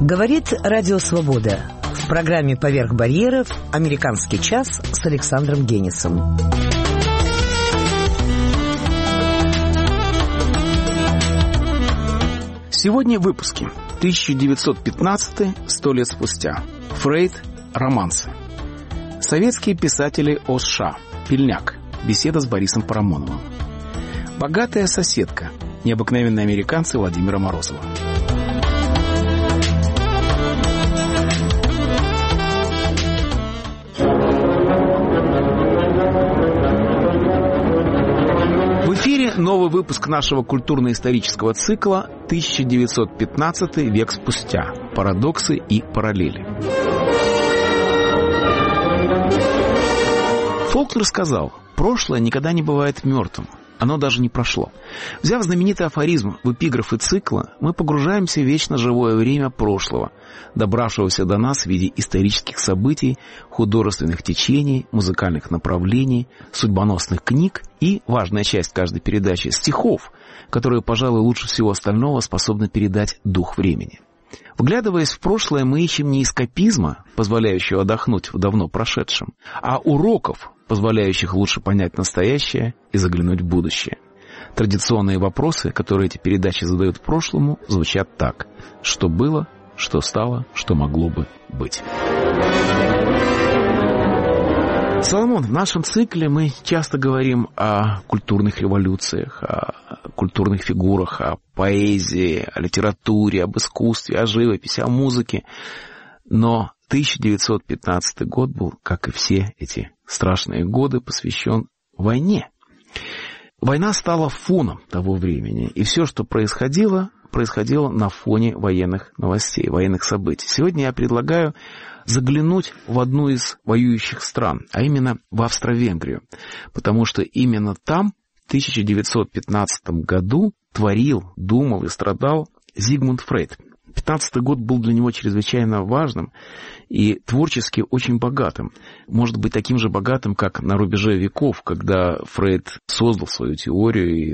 Говорит Радио Свобода. В программе «Поверх барьеров» «Американский час» с Александром Генисом. Сегодня в выпуске. 1915, 100 лет спустя. Фрейд, романсы. Советские писатели о США. Пельняк. Беседа с Борисом Парамоновым. Богатая соседка. Необыкновенные американцы Владимира Морозова. В эфире новый выпуск нашего культурно-исторического цикла «1915 век спустя. Парадоксы и параллели». Фолкнер сказал: «Прошлое никогда не бывает мертвым. Оно даже не прошло». Взяв знаменитый афоризм в эпиграфы цикла, мы погружаемся в вечно живое время прошлого, добравшегося до нас в виде исторических событий, художественных течений, музыкальных направлений, судьбоносных книг и, важная часть каждой передачи, стихов, которые, пожалуй, лучше всего остального способны передать дух времени. Вглядываясь в прошлое, мы ищем не эскапизма, позволяющего отдохнуть в давно прошедшем, а уроков, позволяющих лучше понять настоящее и заглянуть в будущее. Традиционные вопросы, которые эти передачи задают прошлому, звучат так: что было, что стало, что могло бы быть. Соломон, в нашем цикле мы часто говорим о культурных революциях, о культурных фигурах, о поэзии, о литературе, об искусстве, о живописи, о музыке. Но 1915 год был, как и все эти страшные годы, посвящен войне. Война стала фоном того времени, и все, что происходило на фоне военных новостей, военных событий. Сегодня я предлагаю заглянуть в одну из воюющих стран, а именно в Австро-Венгрию, потому что именно там в 1915 году творил, думал и страдал Зигмунд Фрейд. 15 год был для него чрезвычайно важным и творчески очень богатым. Может быть, таким же богатым, как на рубеже веков, когда Фрейд создал свою теорию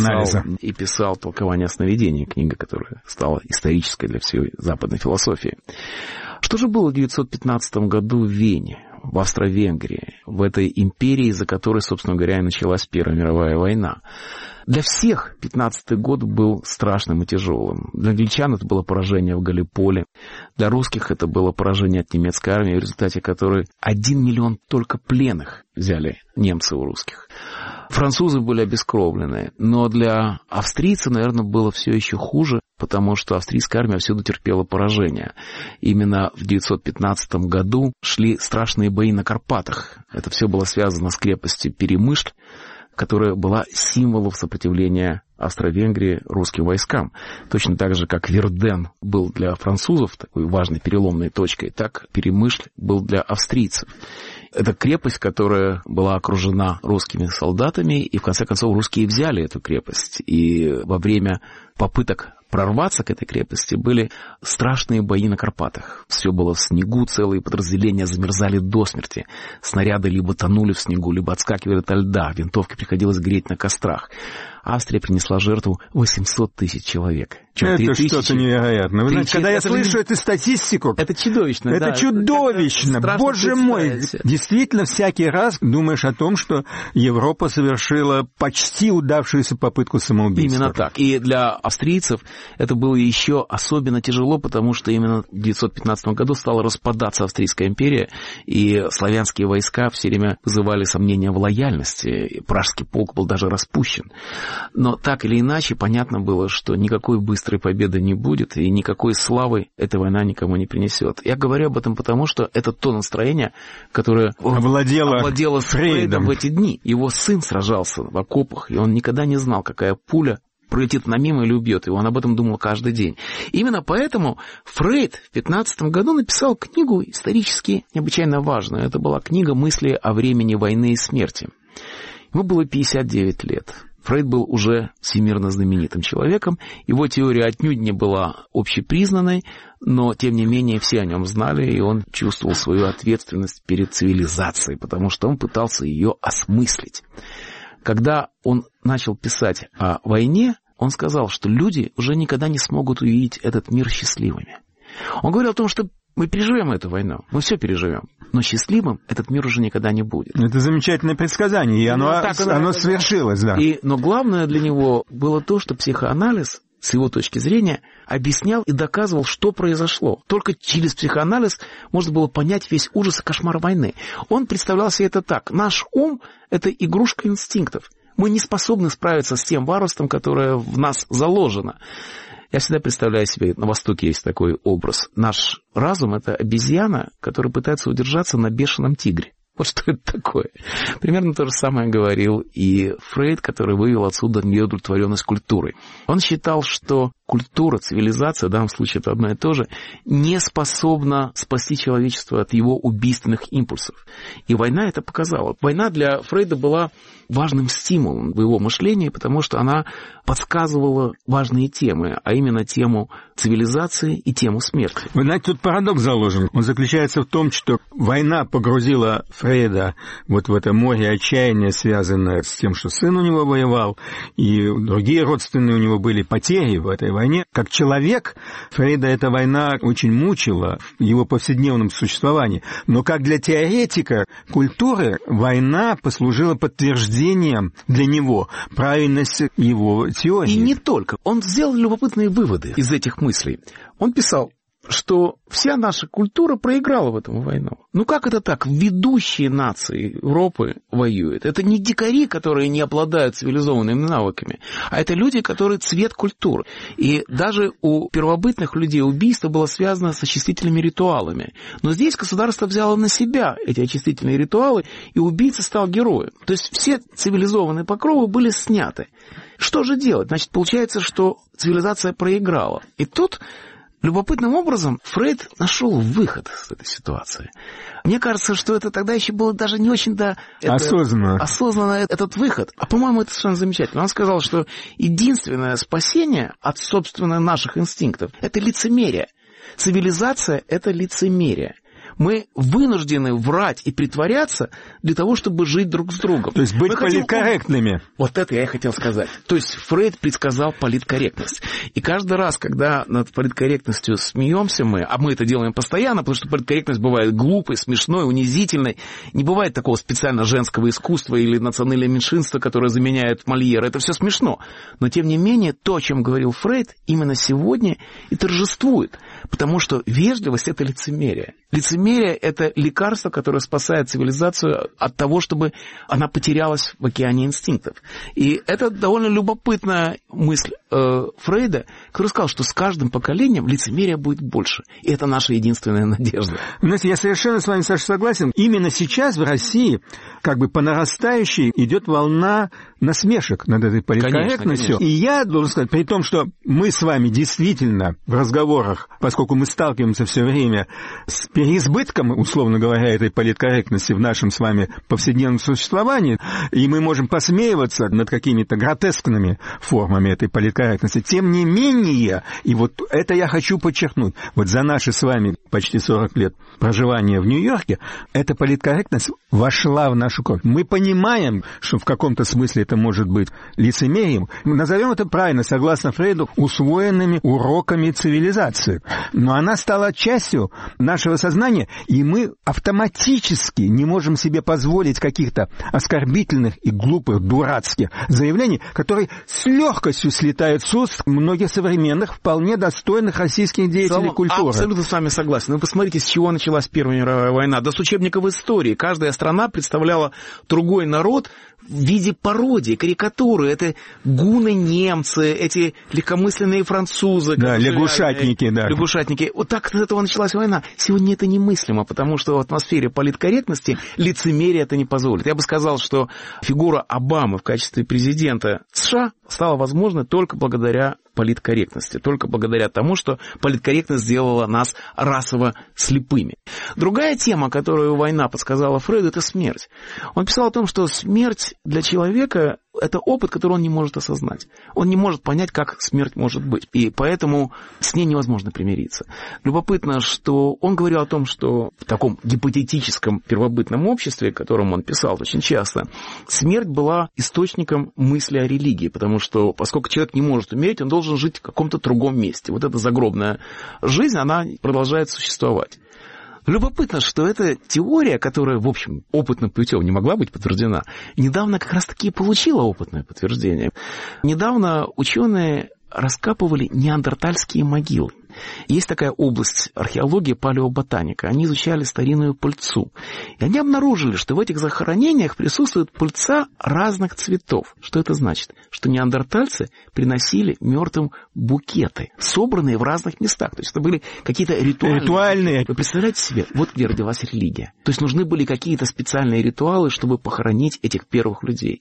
и писал «Толкование сновидений», книга, которая стала исторической для всей западной философии. Что же было в 1915 году в Вене, в Австро-Венгрии, в этой империи, из-за которой, собственно говоря, и началась Первая мировая война? Для всех 15-й год был страшным и тяжелым. Для англичан это было поражение в Галиполи. Для русских это было поражение от немецкой армии, в результате которой 1 миллион только пленных взяли немцы у русских. Французы были обескровлены. Но для австрийцев, наверное, было все еще хуже, потому что австрийская армия всюду терпела поражение. Именно в 1915 году шли страшные бои на Карпатах. Это все было связано с крепостью Перемышль, которая была символом сопротивления Австро-Венгрии русским войскам. Точно так же, как Верден был для французов такой важной переломной точкой, так Перемышль был для австрийцев. Это крепость, которая была окружена русскими солдатами, и в конце концов русские взяли эту крепость. И во время попыток прорваться к этой крепости были страшные бои на Карпатах. Все было в снегу, целые подразделения замерзали до смерти. Снаряды либо тонули в снегу, либо отскакивали от льда, винтовки приходилось греть на кострах. Австрия принесла жертву 800 тысяч человек. Это что-то невероятное. Вы знаете, когда я слышу эту статистику... Это чудовищно. Это чудовищно. Боже мой. Действительно, всякий раз думаешь о том, что Европа совершила почти удавшуюся попытку самоубийства. Именно так. И для австрийцев это было еще особенно тяжело, потому что именно в 1915 году стала распадаться Австрийская империя, и славянские войска все время вызывали сомнения в лояльности. Пражский полк был даже распущен. Но так или иначе, понятно было, что никакой быстрой победы не будет, и никакой славы эта война никому не принесет. Я говорю об этом потому, что это то настроение, которое овладело Фрейдом в эти дни. Его сын сражался в окопах, и он никогда не знал, какая пуля пролетит мимо или убьет его. Он об этом думал каждый день. Именно поэтому Фрейд в 15 году написал книгу исторически необычайно важную. Это была книга «Мысли о времени войны и смерти». Ему было 59 лет. Фрейд был уже всемирно знаменитым человеком, его теория отнюдь не была общепризнанной, но, тем не менее, все о нем знали, и он чувствовал свою ответственность перед цивилизацией, потому что он пытался ее осмыслить. Когда он начал писать о войне, он сказал, что люди уже никогда не смогут увидеть этот мир счастливыми. Он говорил о том, что мы переживем эту войну, мы все переживем, но счастливым этот мир уже никогда не будет. Это замечательное предсказание, и оно свершилось, да. Но главное для него было то, что психоанализ, с его точки зрения, объяснял и доказывал, что произошло. Только через психоанализ можно было понять весь ужас и кошмар войны. Он представлял себе это так. Наш ум – это игрушка инстинктов. Мы не способны справиться с тем варварством, которое в нас заложено. Я всегда представляю себе, на Востоке есть такой образ. Наш разум – это обезьяна, которая пытается удержаться на бешеном тигре. Вот что это такое. Примерно то же самое говорил и Фрейд, который вывел отсюда неудовлетворенность культурой. Он считал, что культура, цивилизация, в данном случае это одно и то же, не способна спасти человечество от его убийственных импульсов. И война это показала. Война для Фрейда была важным стимулом в его мышлении, потому что она подсказывала важные темы, а именно тему цивилизации и тему смерти. Вы знаете, тут парадокс заложен. Он заключается в том, что война погрузила Фрейда вот в это море отчаяния, связанное с тем, что сын у него воевал, и другие родственные у него были потери в этой войне. Как человек, Фрейда эта война очень мучила в его повседневном существовании. Но как для теоретика культуры, война послужила подтверждением для него правильности его теории. И не только. Он сделал любопытные выводы из этих мыслей. Он писал, что вся наша культура проиграла в эту войну. Ну как это так? Ведущие нации Европы воюют. Это не дикари, которые не обладают цивилизованными навыками, а это люди, которые цвет культуры. И даже у первобытных людей убийство было связано с очистительными ритуалами. Но здесь государство взяло на себя эти очистительные ритуалы, и убийца стал героем. То есть все цивилизованные покровы были сняты. Что же делать? Значит, получается, что цивилизация проиграла. И тут любопытным образом Фрейд нашел выход из этой ситуации. Мне кажется, что это тогда еще было даже не очень осознанно этот выход. А по-моему, это совершенно замечательно. Он сказал, что единственное спасение от, собственно, наших инстинктов – это лицемерие. Цивилизация – это лицемерие. Мы вынуждены врать и притворяться для того, чтобы жить друг с другом. То есть быть политкорректными. Вот это я и хотел сказать. То есть Фрейд предсказал политкорректность. И каждый раз, когда над политкорректностью смеемся мы, а мы это делаем постоянно, потому что политкорректность бывает глупой, смешной, унизительной, не бывает такого специально женского искусства или национального меньшинства, которое заменяет Мольера. Это все смешно. Но, тем не менее, то, о чем говорил Фрейд, именно сегодня и торжествует. Потому что вежливость – это лицемерие. Лицемерие – это лекарство, которое спасает цивилизацию от того, чтобы она потерялась в океане инстинктов. И это довольно любопытная мысль Фрейда, который сказал, что с каждым поколением лицемерия будет больше. И это наша единственная надежда. Знаете, я совершенно с вами, Саша, согласен. Именно сейчас в России как бы по нарастающей идет волна насмешек над этой политкорректностью. И я должен сказать, при том, что мы с вами действительно в разговорах, поскольку мы сталкиваемся все время с переизбытком, условно говоря, этой политкорректности в нашем с вами повседневном существовании, и мы можем посмеиваться над какими-то гротескными формами этой политкорректности. Тем не менее, и вот это я хочу подчеркнуть, вот за наши с вами почти 40 лет проживания в Нью-Йорке, эта политкорректность вошла в нашу кровь. Мы понимаем, что в каком-то смысле это может быть лицемерием. Назовем это правильно, согласно Фрейду, усвоенными уроками цивилизации. Но она стала частью нашего сознания, и мы автоматически не можем себе позволить каких-то оскорбительных и глупых, дурацких заявлений, которые с легкостью слетают с уст многих современных, вполне достойных российских деятелей культуры. Абсолютно с вами согласен. Вы посмотрите, с чего началась Первая мировая война. Да с учебников истории. Каждая страна представляла другой народ в виде пародии, карикатуры. Это гуны-немцы, эти легкомысленные французы. Да, лягушатники, да. Лягушатники. Вот так с этого началась война. Сегодня это немыслимо, потому что в атмосфере политкорректности лицемерие это не позволит. Я бы сказал, что фигура Обамы в качестве президента США стала возможной только благодаря политкорректности, только благодаря тому, что политкорректность сделала нас расово слепыми. Другая тема, которую война подсказала Фрейду, это смерть. Он писал о том, что смерть для человека Это опыт, который он не может осознать. Он не может понять, как смерть может быть. И поэтому с ней невозможно примириться. Любопытно, что он говорил о том, что в таком гипотетическом первобытном обществе, о котором он писал очень часто, смерть была источником мысли о религии, потому что, поскольку человек не может умереть, он должен жить в каком-то другом месте. Вот эта загробная жизнь, она продолжает существовать. Любопытно, что эта теория, которая, в общем, опытным путем не могла быть подтверждена, недавно как раз-таки получила опытное подтверждение. Недавно ученые раскапывали неандертальские могилы. Есть такая область археологии, палеоботаника. Они изучали старинную пыльцу. И они обнаружили, что в этих захоронениях присутствует пыльца разных цветов. Что это значит? Что неандертальцы приносили мертвым букеты, собранные в разных местах. То есть это были какие-то ритуальные. Вы представляете себе, вот где родилась религия. То есть нужны были какие-то специальные ритуалы, чтобы похоронить этих первых людей.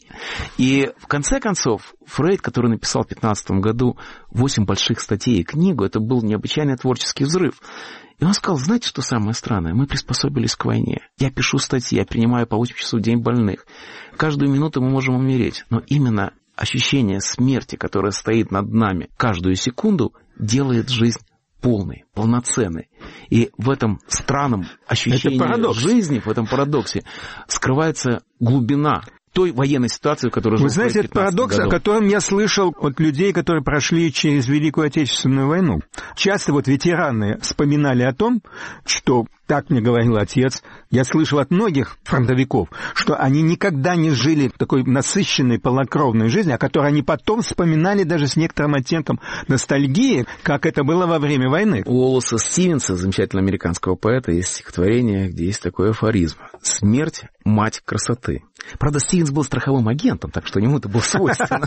И в конце концов, Фрейд, который написал в 1915 году 8 больших статей и книгу, это был необычайный творческий взрыв. И он сказал, знаете, что самое странное? Мы приспособились к войне. Я пишу статьи, я принимаю по 8 часов в день больных. Каждую минуту мы можем умереть. Но именно ощущение смерти, которое стоит над нами каждую секунду, делает жизнь полной, полноценной. И в этом странном ощущении жизни, в этом парадоксе, скрывается глубина той военной ситуации, в которой жил. Вы знаете, это парадокс, о котором я слышал от людей, которые прошли через Великую Отечественную войну. Часто вот ветераны вспоминали о том, что, так мне говорил отец, я слышал от многих фронтовиков, что они никогда не жили такой насыщенной, полнокровной жизнью, о которой они потом вспоминали даже с некоторым оттенком ностальгии, как это было во время войны. У Уоллеса Стивенса, замечательного американского поэта, есть стихотворение, где есть такой афоризм. «Смерть – мать красоты». Правда, Стивенс был страховым агентом, так что ему это было свойственно.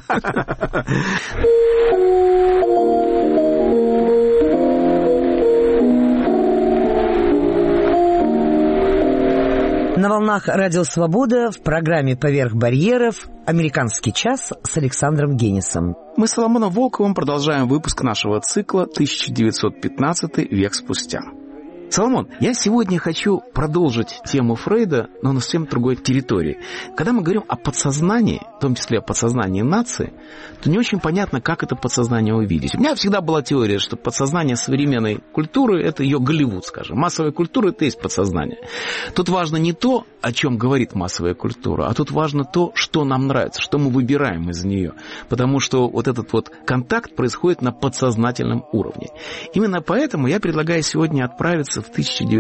На волнах Радио Свобода в программе «Поверх барьеров» «Американский час» с Александром Генисом. Мы с Соломоном Волковым продолжаем выпуск нашего цикла «1915 век спустя». Соломон, я сегодня хочу продолжить тему Фрейда, но на совсем другой территории. Когда мы говорим о подсознании, в том числе о подсознании нации, то не очень понятно, как это подсознание увидеть. У меня всегда была теория, что подсознание современной культуры – это ее Голливуд, скажем. Массовая культура – это и есть подсознание. Тут важно не то, о чем говорит массовая культура, а тут важно то, что нам нравится, что мы выбираем из нее. Потому что вот этот вот контакт происходит на подсознательном уровне. Именно поэтому я предлагаю сегодня отправиться в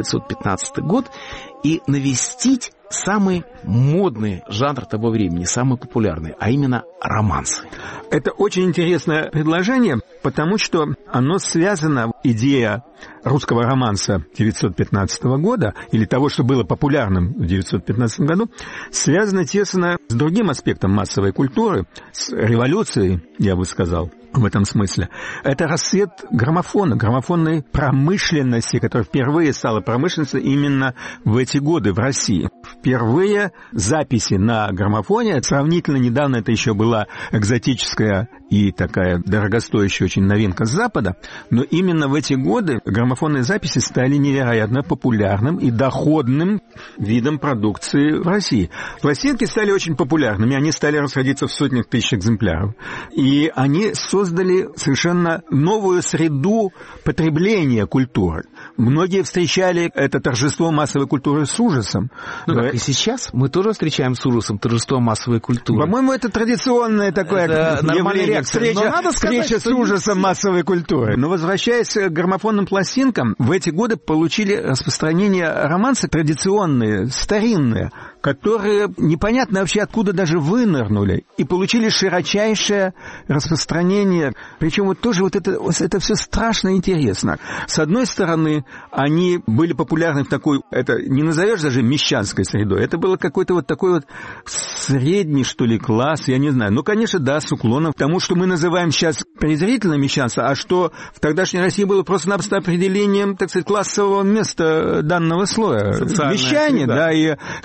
1915 год и навестить самый модный жанр того времени, самый популярный, а именно романсы. Это очень интересное предложение, потому что оно связано, идея русского романса 1915 года, или того, что было популярным в 1915 году, связано тесно с другим аспектом массовой культуры, с революцией, я бы сказал. В этом смысле. Это расцвет граммофона, граммофонной промышленности, которая впервые стала промышленностью именно в эти годы в России. Впервые записи на граммофоне, сравнительно недавно это еще была экзотическая и такая дорогостоящая очень новинка с Запада, но именно в эти годы граммофонные записи стали невероятно популярным и доходным видом продукции в России. Пластинки стали очень популярными, они стали расходиться в сотнях тысяч экземпляров. И они создали совершенно новую среду потребления культуры. Многие встречали это торжество массовой культуры с ужасом. Ну, как и сейчас мы тоже встречаем с ужасом торжество массовой культуры. По-моему, это традиционное такое явление. Встреча с ужасом массовой культуры. Но возвращаясь к граммофонным пластинкам, в эти годы получили распространение романсы традиционные, старинные, которые непонятно вообще откуда даже вынырнули и получили широчайшее распространение. Причем вот тоже вот это все страшно интересно. С одной стороны, они были популярны в такой, это не назовешь даже мещанской средой, это было какой-то вот такой вот средний, что ли, класс, я не знаю. Ну, конечно, да, с уклоном к тому, что мы называем сейчас презрительно мещанство, а что в тогдашней России было просто-напросто определением, так сказать, классового места данного слоя. Мещане, да, и это было официально.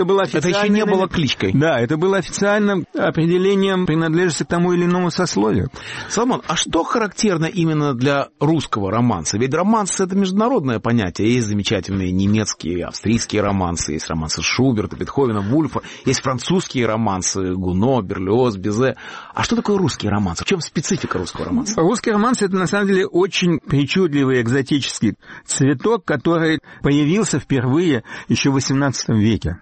еще не было кличкой. Да, это было официальным определением принадлежности к тому или иному сословию. Соломон, а что характерно именно для русского романса? Ведь романс — это международное понятие. Есть замечательные немецкие, австрийские романсы, есть романсы Шуберта, Бетховена, Вульфа, есть французские романсы Гуно, Берлиоз, Бизе. А что такое русский романс? В чем специфика русского романса? Русский романс — это, на самом деле, очень причудливый экзотический цветок, который появился впервые еще в XVIII веке.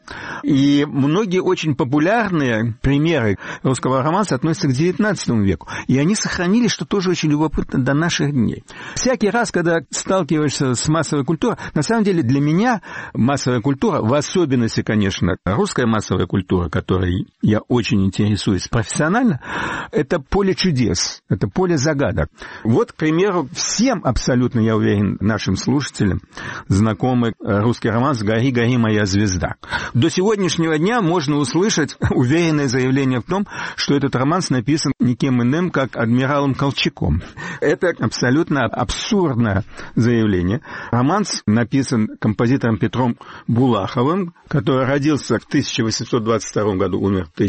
И многие очень популярные примеры русского романса относятся к XIX веку. И они сохранились, что тоже очень любопытно, до наших дней. Всякий раз, когда сталкиваешься с массовой культурой, на самом деле для меня массовая культура, в особенности, конечно, русская массовая культура, которой я очень интересуюсь профессионально, это поле чудес, это поле загадок. Вот, к примеру, всем абсолютно, я уверен, нашим слушателям знакомый русский романс «Гори, гори, моя звезда». До сегодняшнего дня можно услышать уверенное заявление в том, что этот романс написан никем иным, как адмиралом Колчаком. Это абсолютно абсурдное заявление. Романс написан композитором Петром Булаховым, который родился в 1822 году, умер в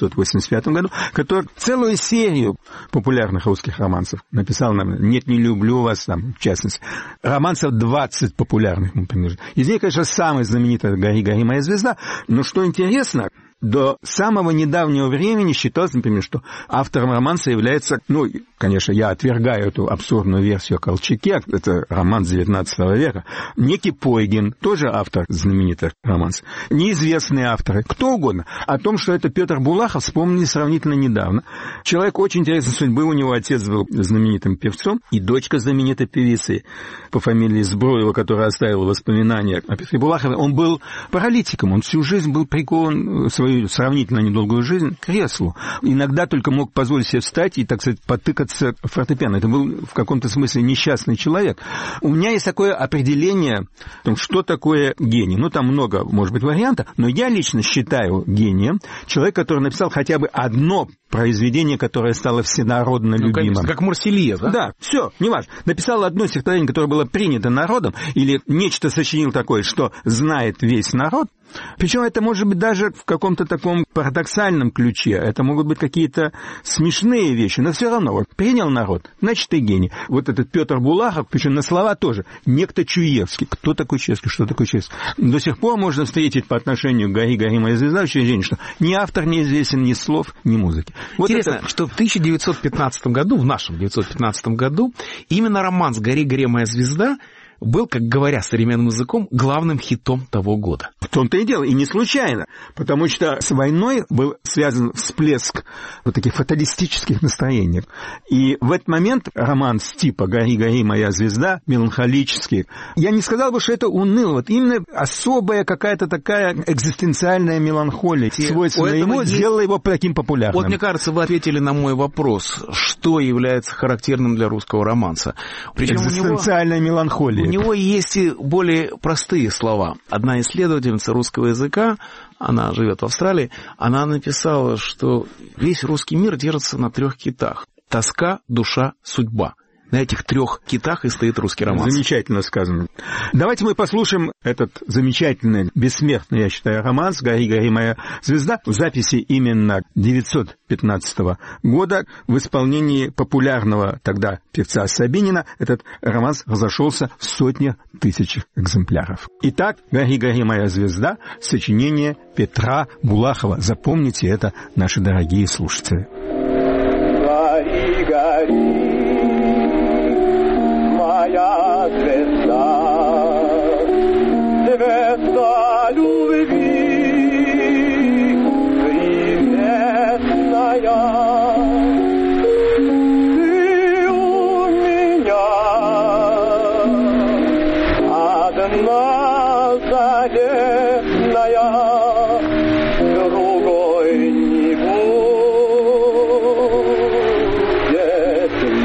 1885 году, который целую серию популярных русских романсов написал нам «Нет, не люблю вас», там, в частности. Романсов 20 популярных. Из них, конечно, самый знаменитый «Гори, гори, моя звезда». Но что интересно, до самого недавнего времени считалось, например, что автором романса является, конечно, я отвергаю эту абсурдную версию о Колчаке, это роман XIX века, некий Пойгин, тоже автор знаменитых романсов, неизвестные авторы, кто угодно. О том, что это Петр Булахов, вспомнили сравнительно недавно. Человек очень интересной судьбы, у него отец был знаменитым певцом, и дочка знаменитой певицы по фамилии Збруева, которая оставила воспоминания о Петре Булахове, он был паралитиком, он всю жизнь был прикован свою сравнительно недолгую жизнь к креслу. Иногда только мог позволить себе встать и, так сказать, потыкаться в фортепиано. Это был в каком-то смысле несчастный человек. У меня есть такое определение, что такое гений. Там много, может быть, вариантов, но я лично считаю гением человек, который написал хотя бы одно произведение, которое стало всенародно любимым. Конечно, как Марселье, да? Да, все, неважно. Написал одно стихотворение, которое было принято народом, или нечто сочинил такое, что знает весь народ. Причем это может быть даже в каком-то таком парадоксальном ключе. Это могут быть какие-то смешные вещи, но все равно. Вот принял народ, значит, ты гений. Вот этот Петр Булахов, причем на слова тоже. Некто Чуевский. Кто такой Чуевский? Что такое Чуевский? До сих пор можно встретить по отношению к «Гори, гори, моя звезда» учреждение, что ни автор неизвестен, ни слов, ни музыки. Вот интересно, что в 1915 году, в нашем 1915 году, именно романс «Гори, гори, моя звезда» был, как говоря современным языком, главным хитом того года. В том-то и дело, и не случайно, потому что с войной был связан всплеск вот таких фаталистических настроений. И в этот момент романс типа «Гори, гори, моя звезда», меланхолический, я не сказал бы, что это уныло, вот именно особая какая-то такая экзистенциальная меланхолия, свойственная ему, сделала его таким популярным. Вот, мне кажется, вы ответили на мой вопрос, что является характерным для русского романса. Причем экзистенциальная меланхолия. У него есть и более простые слова. Одна исследовательница русского языка, она живет в Австралии, она написала, что весь русский мир держится на 3 китах. Тоска, душа, судьба. На этих 3 китах и стоит русский романс. Замечательно сказано. Давайте мы послушаем этот замечательный, бессмертный, я считаю, романс «Гори, гори, моя звезда» в записи именно 1915 года в исполнении популярного тогда певца Сабинина. Этот романс разошелся в сотни тысяч экземпляров. Итак, «Гори, гори, моя звезда» — сочинение Петра Булахова. Запомните это, наши дорогие слушатели. Гори, гори, моя звезда, звезда любви, приветная, ты у меня одна заветная, другой не будет.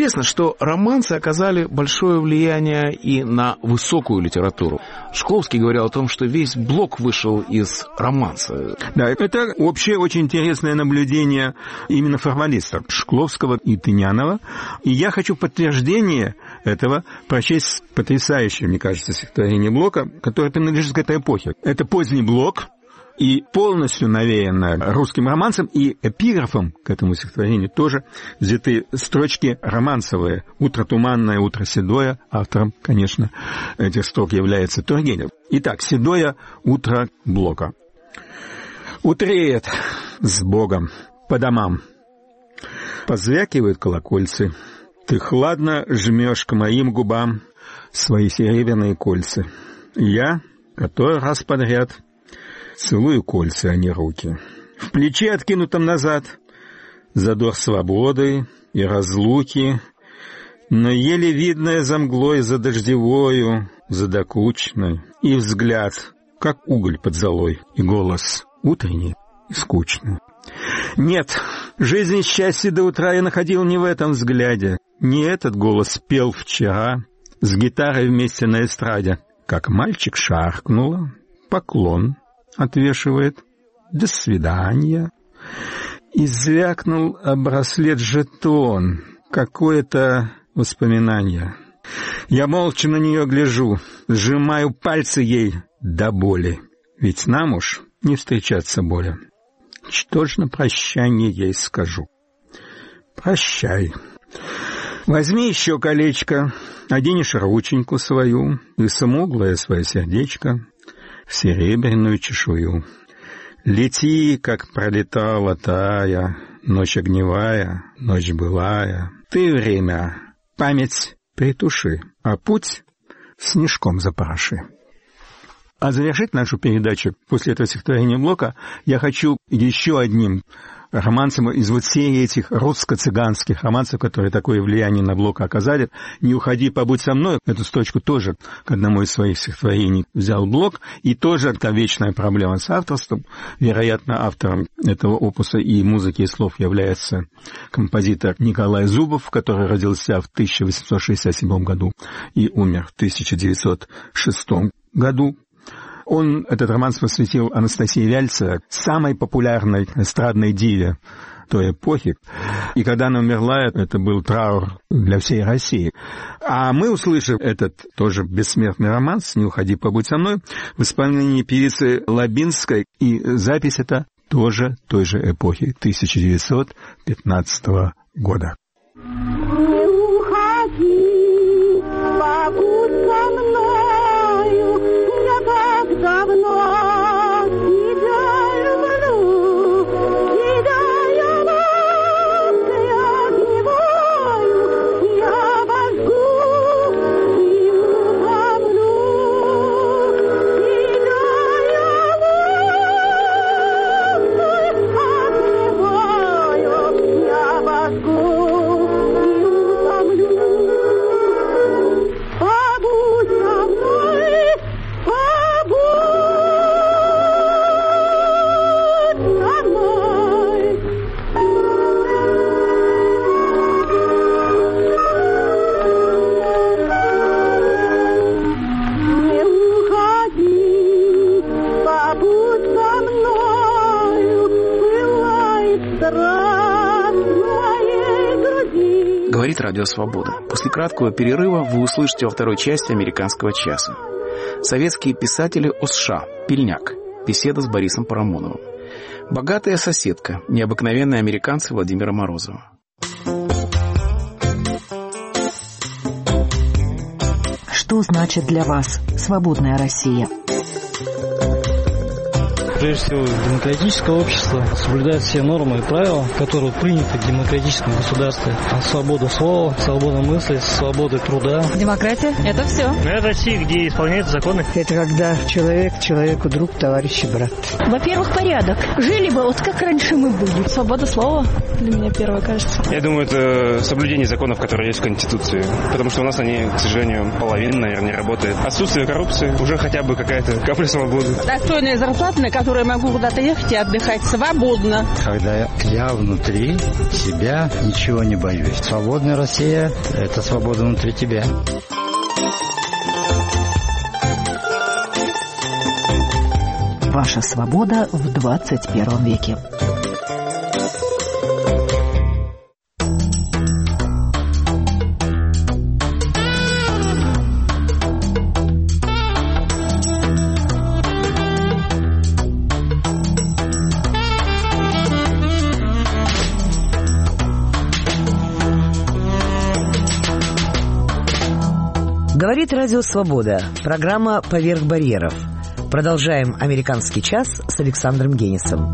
Интересно, что романсы оказали большое влияние и на высокую литературу. Шкловский говорил о том, что весь Блок вышел из романса. Да, это общее очень интересное наблюдение именно формалистов Шкловского и Тынянова. И я хочу подтверждение этого прочесть потрясающее, мне кажется, стихотворение Блока, которое принадлежит к этой эпохе. Это поздний Блок, и полностью навеянное русским романсом, и эпиграфом к этому стихотворению тоже взяты строчки романсовые. «Утро туманное, утро седое». Автором, конечно, этих строк является Тургенев. Итак, седое утро Блока. Утреет с Богом по домам. Позвякивают колокольцы. Ты хладно жмешь к моим губам свои серебряные кольца. Я, который раз подряд, целую кольца, а не руки. В плече, откинутом назад, задор свободы и разлуки, но еле видная за мглой, за дождевою, за докучной, и взгляд, как уголь под золой, и голос утренний и скучный. Нет, жизнь и счастье до утра я находил не в этом взгляде. Не этот голос пел вчера с гитарой вместе на эстраде. Как мальчик шаркнула, поклон отвешивает, до свидания. И звякнул браслет-жетон, какое-то воспоминание. Я молча на нее гляжу, сжимаю пальцы ей до боли, ведь нам уж не встречаться более. Что ж на прощание ей скажу? Прощай. Возьми еще колечко, оденешь рученьку свою и смуглое свое сердечко в серебряную чешую. Лети, как пролетала тая, ночь огневая, ночь былая. Ты время, память притуши, а путь снежком запороши. А завершить нашу передачу после этого стихотворения Блока я хочу еще одним романсом из вот серии этих русско-цыганских романсов, которые такое влияние на Блока оказали. «Не уходи, побудь со мной». Эту строчку тоже к одному из своих стихотворений взял Блок. И тоже там вечная проблема с авторством. Вероятно, автором этого опуса и музыки, и слов является композитор Николай Зубов, который родился в 1867 году и умер в 1906 году. Он этот романс посвятил Анастасии Вяльцевой, самой популярной эстрадной диве той эпохи. И когда она умерла, это был траур для всей России. А мы услышим этот тоже бессмертный романс «Не уходи, побудь со мной» в исполнении певицы Лабинской. И запись эта тоже той же эпохи, 1915 года. Не уходи, побудь со мною, я так давно тебя люблю, тебя лаской огневою я возьму и утомлю, тебя лаской огневою я возьму. Говорит Радио Свобода. После краткого перерыва вы услышите во второй части «Американского часа». Советские писатели о США. Пельняк. Беседа с Борисом Парамоновым. Богатая соседка. Необыкновенные американцы Владимира Морозова. Что значит для вас свободная Россия? Прежде всего, демократическое общество соблюдает все нормы и правила, которые приняты в демократическом государстве. Свобода слова, свобода мысли, свобода труда. Демократия – это все. Это Россия, где исполняются законы. Это когда человек человеку друг, товарищ и брат. Во-первых, порядок. Жили бы вот как раньше мы были. Свобода слова для меня первое, кажется. Я думаю, это соблюдение законов, которые есть в Конституции. Потому что у нас они, к сожалению, половина, наверное, не работает. Отсутствие коррупции, уже хотя бы какая-то капля свободы. Достойная зарплата, на которую которой могу куда-то ехать и отдыхать свободно. Когда я внутри себя ничего не боюсь. Свободная Россия – это свобода внутри тебя. Ваша свобода в 21 веке. Говорит Радио Свобода. Программа «Поверх барьеров». Продолжаем «Американский час» с Александром Генисом.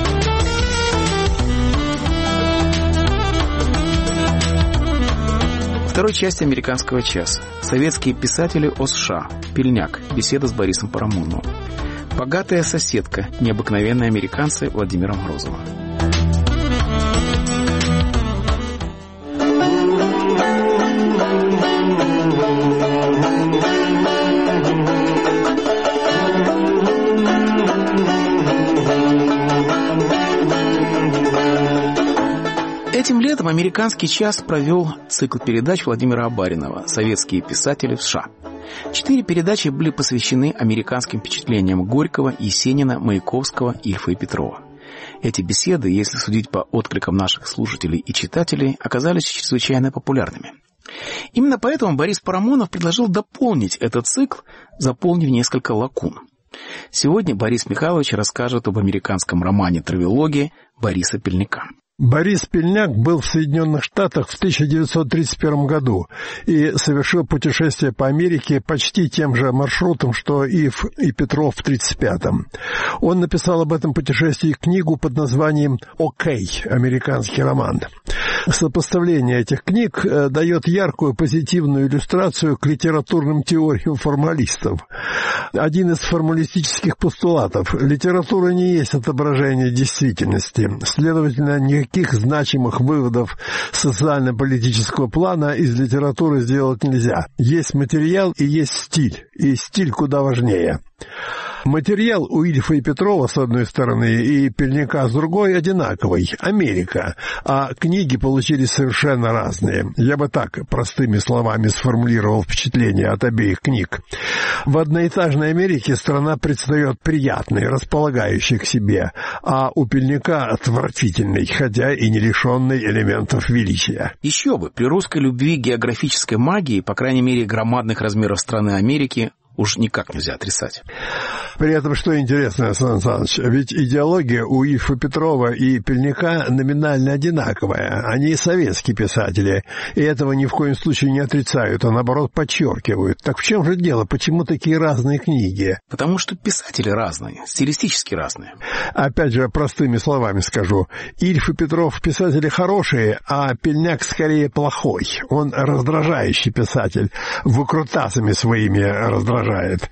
Второй части «Американского часа». Советские писатели о США. Пельняк. Беседа с Борисом Парамоновым. Богатая соседка. Необыкновенные американцы Владимира Морозова. Этим летом «Американский час» провел цикл передач Владимира Абаринова «Советские писатели в США». 4 передачи были посвящены американским впечатлениям Горького, Есенина, Маяковского, Ильфа и Петрова. Эти беседы, если судить по откликам наших слушателей и читателей, оказались чрезвычайно популярными. Именно поэтому Борис Парамонов предложил дополнить этот цикл, заполнив несколько лакун. Сегодня Борис Михайлович расскажет об американском романе «Травелогия» Бориса Пельняка. Борис Пельняк был в Соединенных Штатах в 1931 году и совершил путешествие по Америке почти тем же маршрутом, что Ильф и Петров в 1935-м. Он написал об этом путешествии книгу под названием «Окей. Американский роман». Сопоставление этих книг дает яркую позитивную иллюстрацию к литературным теориям формалистов. Один из формалистических постулатов – литература не есть отображение действительности, следовательно, никаких значимых выводов социально-политического плана из литературы сделать нельзя. Есть материал и есть стиль, и стиль куда важнее. Материал у Ильфа и Петрова с одной стороны и Пельняка с другой одинаковый – Америка, а книги получились совершенно разные. Я бы так простыми словами сформулировал впечатление от обеих книг. В одноэтажной Америке страна предстает приятной, располагающей к себе, а у Пельняка отвратительной, хотя и не лишенной элементов величия. Еще бы, при русской любви к географической магии, по крайней мере громадных размеров страны Америки, уж никак нельзя отрицать. При этом, что интересно, Александр Александрович, ведь идеология у Ильфа Петрова и Пельняка номинально одинаковая. Они советские писатели, и этого ни в коем случае не отрицают, а наоборот подчеркивают. Так в чем же дело? Почему такие разные книги? Потому что писатели разные, стилистически разные. Опять же, простыми словами скажу. Ильф и Петров писатели хорошие, а Пельняк скорее плохой. Он раздражающий писатель, выкрутасами своими раздражает.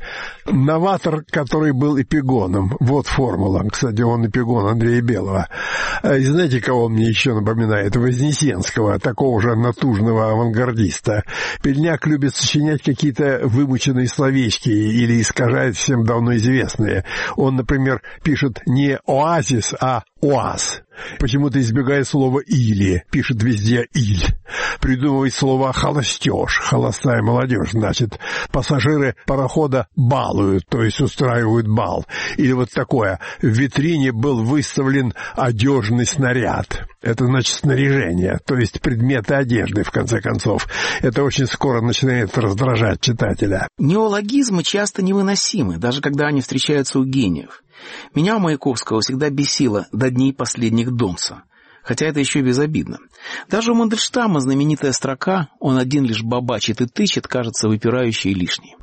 Новатор, который был эпигоном. Вот формула. Кстати, он эпигон Андрея Белого. И знаете, кого он мне еще напоминает? Вознесенского, такого же натужного авангардиста. Пельняк любит сочинять какие-то вымученные словечки или искажает всем давно известные. Он, например, пишет не «оазис», а «оаз». Почему-то избегает слова «или», пишет везде «иль». Придумывает слово «холостеж», холостая молодежь, значит. Пассажиры парохода балуют, то есть устраивают бал. Или вот такое: в витрине был выставлен одежный снаряд. Это значит снаряжение, то есть предметы одежды, в конце концов. Это очень скоро начинает раздражать читателя. Неологизмы часто невыносимы, даже когда они встречаются у гениев. Меня у Маяковского всегда бесило до дней последних Донца. Хотя это еще безобидно. Даже у Мандельштама знаменитая строка «Он один лишь бабачит и тычет» кажется выпирающей и лишней.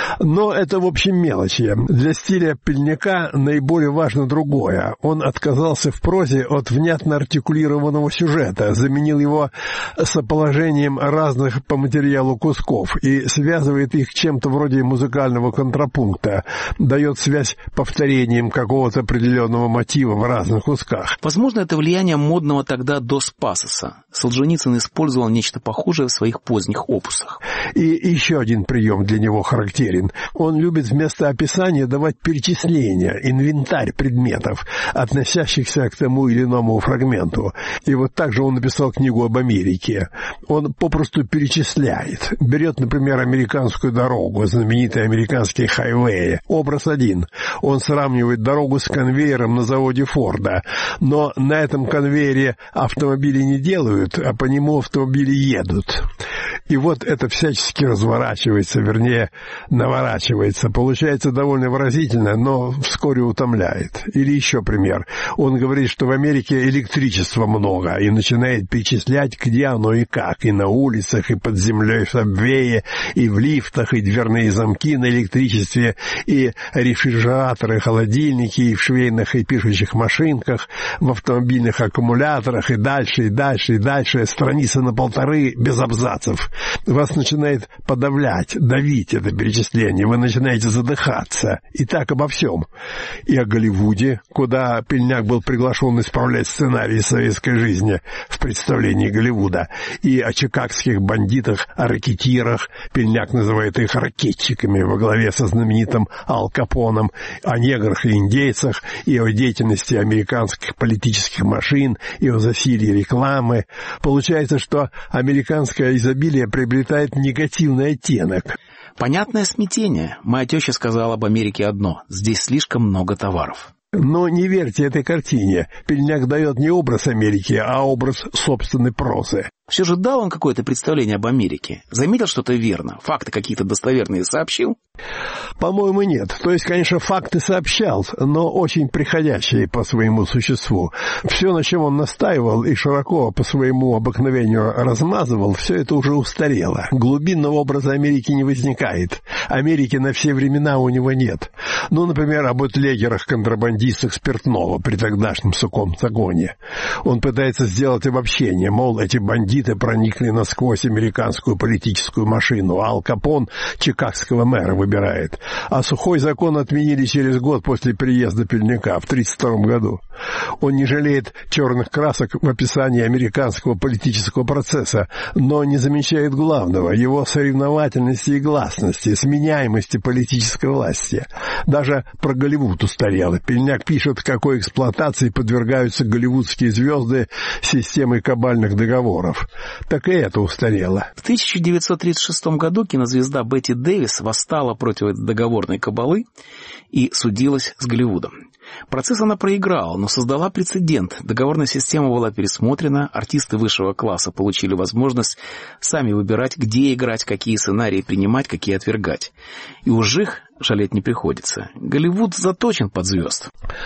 Но это, в общем, мелочи. Для стиля Пельняка наиболее важно другое. Он отказался в прозе от внятно артикулированного сюжета, заменил его соположением разных по материалу кусков и связывает их чем-то вроде музыкального контрапункта, дает связь повторением какого-то определенного мотива в разных кусках. Возможно, это влияние модного тогда Дос Пасоса. Солженицын использовал нечто похожее в своих поздних опусах. И еще один прием для него характерен. Сталин. Он любит вместо описания давать перечисления, инвентарь предметов, относящихся к тому или иному фрагменту. И вот так же он написал книгу об Америке. Он попросту перечисляет. Берет, например, американскую дорогу, знаменитые американские хайвеи. Образ один. Он сравнивает дорогу с конвейером на заводе Форда. Но на этом конвейере автомобили не делают, а по нему автомобили едут. И вот это всячески разворачивается, вернее, наворачивается. Получается довольно выразительно, но вскоре утомляет. Или еще пример. Он говорит, что в Америке электричества много, и начинает перечислять, где оно и как. И на улицах, и под землей в сабвее, и в лифтах, и дверные замки на электричестве, и рефрижераторы, холодильники, и в швейных и пишущих машинках, в автомобильных аккумуляторах, и дальше, и дальше, и дальше. Страница на 1,5 без абзацев. Вас начинает подавлять, давить это перечисление. Вы начинаете задыхаться. И так обо всем. И о Голливуде, куда Пельняк был приглашен исправлять сценарий советской жизни в представлении Голливуда. И о чикагских бандитах, о ракетирах. Пельняк называет их ракетчиками во главе со знаменитым Ал Капоном. О неграх и индейцах. И о деятельности американских политических машин. И о засилье рекламы. Получается, что американское изобилие приобретает негативный оттенок. Понятное смятение. Моя теща сказала об Америке одно: здесь слишком много товаров. Но не верьте этой картине. Пельняк дает не образ Америки, а образ собственной прозы. Все же дал он какое-то представление об Америке. Заметил что-то верно? Факты какие-то достоверные сообщил? По-моему, нет. То есть, конечно, факты сообщал, но очень приходящие по своему существу. Все, на чем он настаивал и широко по своему обыкновению размазывал, все это уже устарело. Глубинного образа Америки не возникает. Америки на все времена у него нет. Ну, например, об бутлегерах-контрабандистах спиртного при тогдашнем сухом законе. Он пытается сделать обобщение, мол, эти бандиты проникли насквозь американскую политическую машину. Ал Капон чикагского мэра выбирает. А сухой закон отменили через год после приезда Пельняка в 1932 году. Он не жалеет черных красок в описании американского политического процесса, но не замечает главного — его соревновательности и гласности, сменяемости политической власти. Даже про Голливуд устарело. Пельняк пишет, какой эксплуатации подвергаются голливудские звезды системой кабальных договоров. Так и это устарело. В 1936 году кинозвезда Бетти Дэвис восстала против договорной кабалы и судилась с Голливудом. Процесс она проиграла, но создала прецедент. Договорная система была пересмотрена, артисты высшего класса получили возможность сами выбирать, где играть, какие сценарии принимать, какие отвергать. И уж их жалеть не приходится. Голливуд заточен под звезд.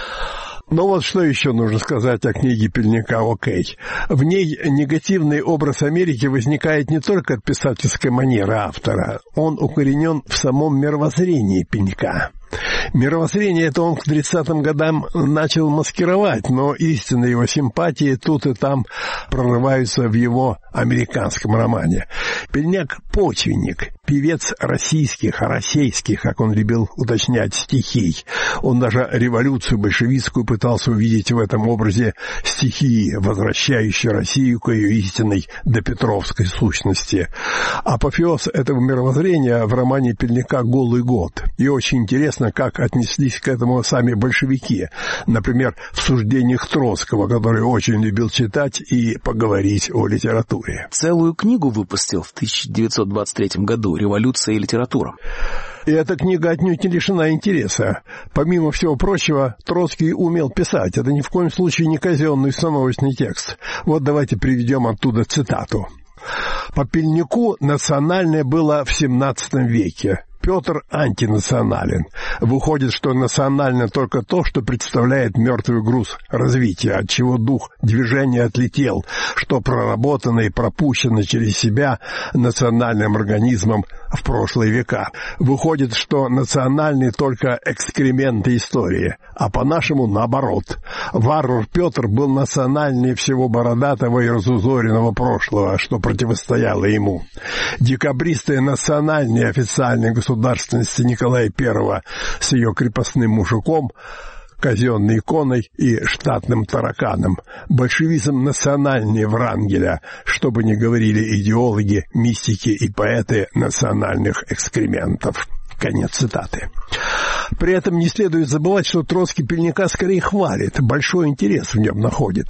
Но вот что еще нужно сказать о книге Пельняка «Окей». В ней негативный образ Америки возникает не только от писательской манеры автора. Он укоренен в самом мировоззрении Пельняка. Мировоззрение это он к 30-м годам начал маскировать, но истинные его симпатии тут и там прорываются в его американском романе. Пельняк — почвенник, певец российских, как он любил уточнять, стихий. Он даже революцию большевистскую пытался увидеть в этом образе стихии, возвращающей Россию к ее истинной допетровской сущности. Апофеоз этого мировоззрения в романе Пельняка «Голый год». И очень интересно, как отнеслись к этому сами большевики. Например, в суждениях Троцкого, который очень любил читать и поговорить о литературе. Целую книгу выпустил в 1923 году «Революция и литература». И эта книга отнюдь не лишена интереса. Помимо всего прочего, Троцкий умел писать. Это ни в коем случае не казенный установочный текст. Вот давайте приведем оттуда цитату. «По Пельняку национальное было в XVII веке. Петр антинационален. Выходит, что национально только то, что представляет мертвый груз развития, от чего дух движения отлетел, что проработано и пропущено через себя национальным организмом в прошлые века. Выходит, что национальны только экскременты истории, а по-нашему наоборот. Варвар Петр был национальнее всего бородатого и разузоренного прошлого, что противостояло ему. Декабристы национальнее официальной государственности Николая I с ее крепостным мужиком, казенной иконой и штатным тараканом. Большевизм национальнее Врангеля, что бы ни говорили идеологи, мистики и поэты национальных экскрементов». Конец цитаты. При этом не следует забывать, что Троцкий Пельника скорее хвалит, большой интерес в нем находит.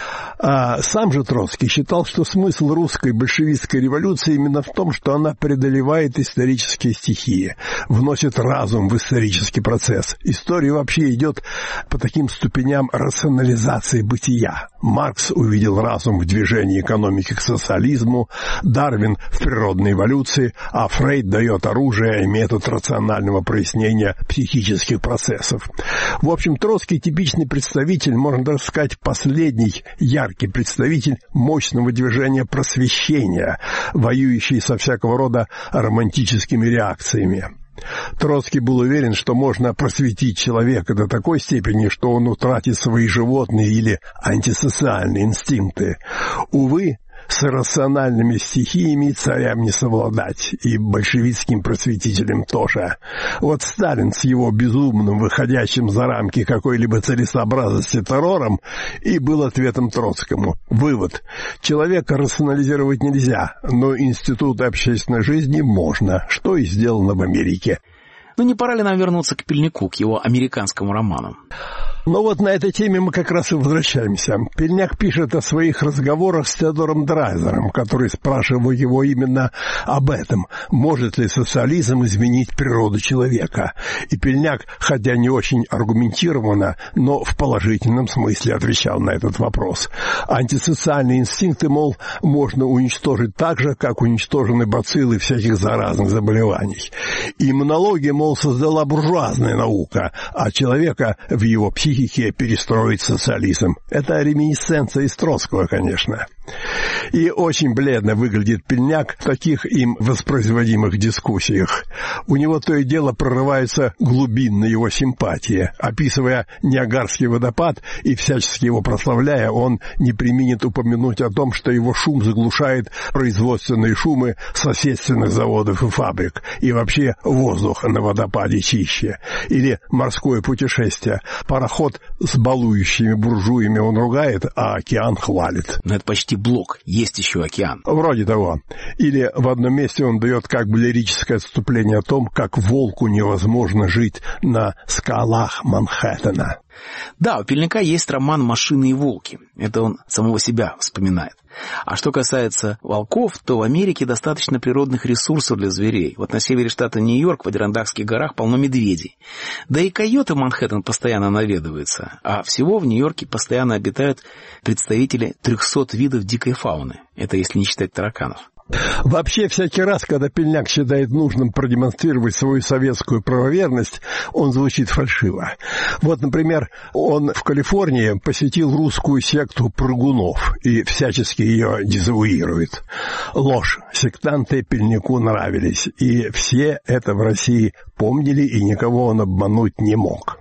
А сам же Троцкий считал, что смысл русской большевистской революции именно в том, что она преодолевает исторические стихии, вносит разум в исторический процесс. История вообще идет по таким ступеням рационализации бытия. Маркс увидел разум в движении экономики к социализму, Дарвин в природной эволюции, а Фрейд дает оружие и метод рационального прояснения психических процессов. В общем, Троцкий типичный представитель, можно даже сказать, последний яркий представитель мощного движения просвещения, воюющий со всякого рода романтическими реакциями. Троцкий был уверен, что можно просветить человека до такой степени, что он утратит свои животные или антисоциальные инстинкты. Увы, с иррациональными стихиями царям не совладать, и большевистским просветителям тоже. Вот Сталин с его безумным, выходящим за рамки какой-либо целесообразности террором и был ответом Троцкому. Вывод. Человека рационализировать нельзя, но институты общественной жизни можно, что и сделано в Америке. Ну не пора ли нам вернуться к Пельнику, к его американскому роману? Но вот на этой теме мы как раз и возвращаемся. Пельняк пишет о своих разговорах с Теодором Драйзером, который спрашивал его именно об этом. Может ли социализм изменить природу человека? И Пельняк, хотя не очень аргументированно, но в положительном смысле отвечал на этот вопрос. Антисоциальные инстинкты, мол, можно уничтожить так же, как уничтожены бациллы всяких заразных заболеваний. Иммунология, мол, создала буржуазная наука, а человека в его психике перестроить социализм. Это реминисценция из Троцкого, конечно. И очень бледно выглядит Пельняк в таких им воспроизводимых дискуссиях. У него то и дело прорывается глубинная его симпатия. Описывая Ниагарский водопад и всячески его прославляя, он не преминет упомянуть о том, что его шум заглушает производственные шумы соседственных заводов и фабрик. И вообще воздух на водопаде чище. Или морское путешествие. Пароход с балующими буржуями он ругает, а океан хвалит. Но это почти блок. Есть еще океан. Вроде того. Или в одном месте он дает как бы лирическое отступление о том, как волку невозможно жить на скалах Манхэттена. Да, у Пельника есть роман «Машины и волки». Это он самого себя вспоминает. А что касается волков, то в Америке достаточно природных ресурсов для зверей. Вот на севере штата Нью-Йорк, в Адирондакских горах, полно медведей. Да и койоты в Манхэттен постоянно наведываются. А всего в Нью-Йорке постоянно обитают представители 300 видов дикой фауны. Это если не считать тараканов. Вообще, всякий раз, когда Пельняк считает нужным продемонстрировать свою советскую правоверность, он звучит фальшиво. Вот, например, он в Калифорнии посетил русскую секту прыгунов и всячески ее дезавуирует. Ложь. Сектанты Пельнику нравились, и все это в России помнили, и никого он обмануть не мог.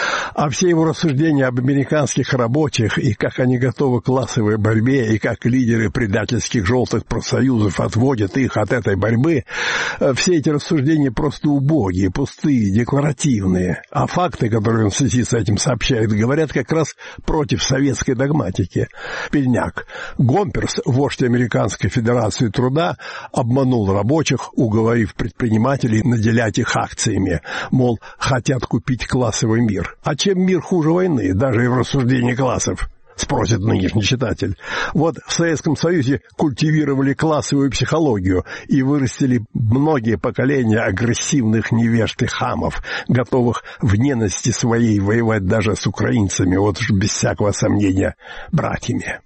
А все его рассуждения об американских рабочих, и как они готовы к классовой борьбе, и как лидеры предательских желтых профсоюзов отводят их от этой борьбы, все эти рассуждения просто убогие, пустые, декларативные. А факты, которые он в связи с этим сообщает, говорят как раз против советской догматики. Пельняк. Гомперс, вождь Американской Федерации Труда, обманул рабочих, уговорив предпринимателей наделять их акциями. Мол, хотят купить классовый мир. А чем мир хуже войны, даже и в рассуждении классов? Спросит нынешний читатель. Вот в Советском Союзе культивировали классовую психологию и вырастили многие поколения агрессивных невежд и хамов, готовых в ненависти своей воевать даже с украинцами, вот уж без всякого сомнения, братьями.